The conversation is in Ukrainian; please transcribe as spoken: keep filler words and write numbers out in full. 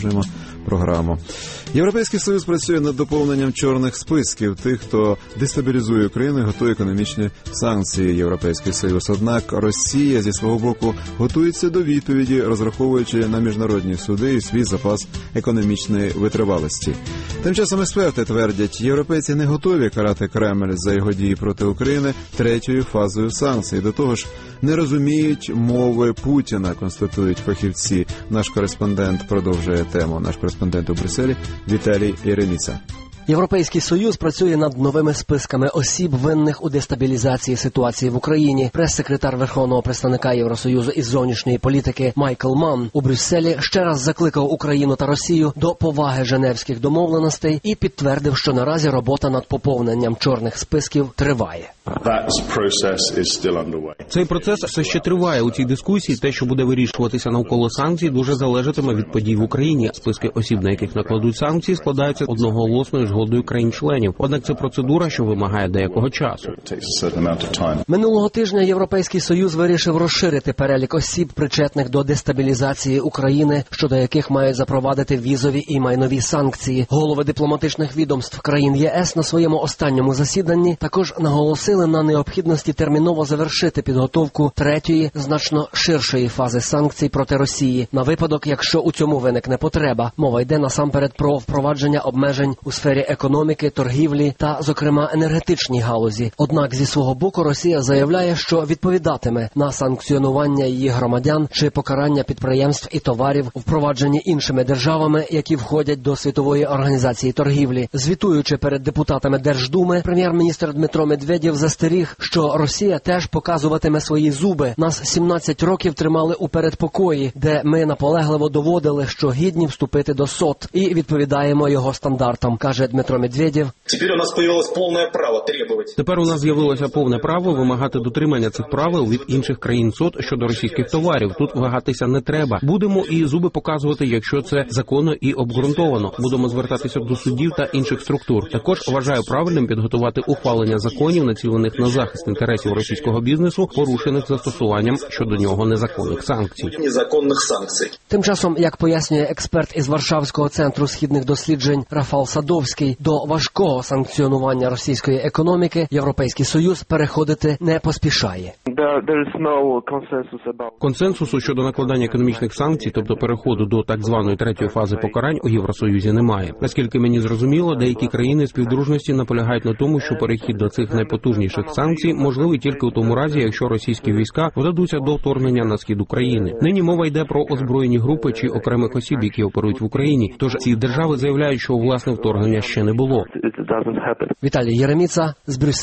продовжуємо програму. Європейський Союз працює над доповненням чорних списків тих, хто дестабілізує Україну і готує економічні санкції. Європейський Союз. Однак Росія зі свого боку готується до відповіді, розраховуючи на міжнародні суди і свій запас економічної витривалості. Тим часом експерти твердять, європейці не готові карати Кремль за його дії проти України третьою фазою санкцій. До того ж, не розуміють мови Путіна, констатують фахівці. Наш кореспондент продовжує тему. Наш кореспондент у Брюсселі Віталій Єреміца. Європейський Союз працює над новими списками осіб, винних у дестабілізації ситуації в Україні. Прес-секретар Верховного представника Євросоюзу із зовнішньої політики Майкл Манн у Брюсселі ще раз закликав Україну та Росію до поваги Женевських домовленостей і підтвердив, що наразі робота над поповненням чорних списків триває. Цей процес все ще триває. У цій дискусії те, що буде вирішуватися навколо санкцій, дуже залежатиме від подій в Україні. Списки осіб, на яких накладуть санкції, складаються одноголосною згодою країн-членів. Однак це процедура, що вимагає деякого часу. Минулого тижня Європейський Союз вирішив розширити перелік осіб, причетних до дестабілізації України, щодо яких мають запровадити візові і майнові санкції. Голови дипломатичних відомств країн ЄС на своєму останньому засіданні також наголосили на необхідності терміново завершити підготовку третьої, значно ширшої фази санкцій проти Росії, на випадок, якщо у цьому виникне потреба. Мова йде насамперед про впровадження обмежень у сфері економіки, торгівлі та, зокрема, енергетичній галузі. Однак, зі свого боку, Росія заявляє, що відповідатиме на санкціонування її громадян чи покарання підприємств і товарів, впроваджені іншими державами, які входять до Світової організації торгівлі. Звітуючи перед депутатами Держдуми, прем'єр-міністр Дмитро Медведєв застеріг, що Росія теж показуватиме свої зуби. Нас сімнадцять років тримали у передпокої, де ми наполегливо доводили, що гідні вступити до СОТ, і відповідаємо його стандартам, каже Дмитро Медведєв. Тепер у нас появилось повне право требувати. Тепер у нас з'явилося повне право вимагати дотримання цих правил від інших країн СОТ щодо російських товарів. Тут вагатися не треба. Будемо і зуби показувати, якщо це законно і обґрунтовано. Будемо звертатися до судів та інших структур. Також вважаю правильним підготувати ухвалення законів, націлених на захист інтересів російського бізнесу, порушених застосуванням щодо нього незаконних санкцій. Незаконних санкцій. Тим часом, як пояснює експерт із Варшавського центру східних досліджень Рафал Садовський, до важкого санкціонування російської економіки Європейський Союз переходити не поспішає. Консенсусу щодо накладання економічних санкцій, тобто переходу до так званої третьої фази покарань, у Євросоюзі немає. Наскільки мені зрозуміло, деякі країни співдружності наполягають на тому, що перехід до цих найпотужніших санкцій можливий тільки у тому разі, якщо російські війська вдадуться до вторгнення на схід України. Нині мова йде про озброєні групи чи окремих осіб, які оперують в Україні. Тож ці держави заявляють, що власне вторгнення ще не було. Віталій Єреміца з Брюсселя.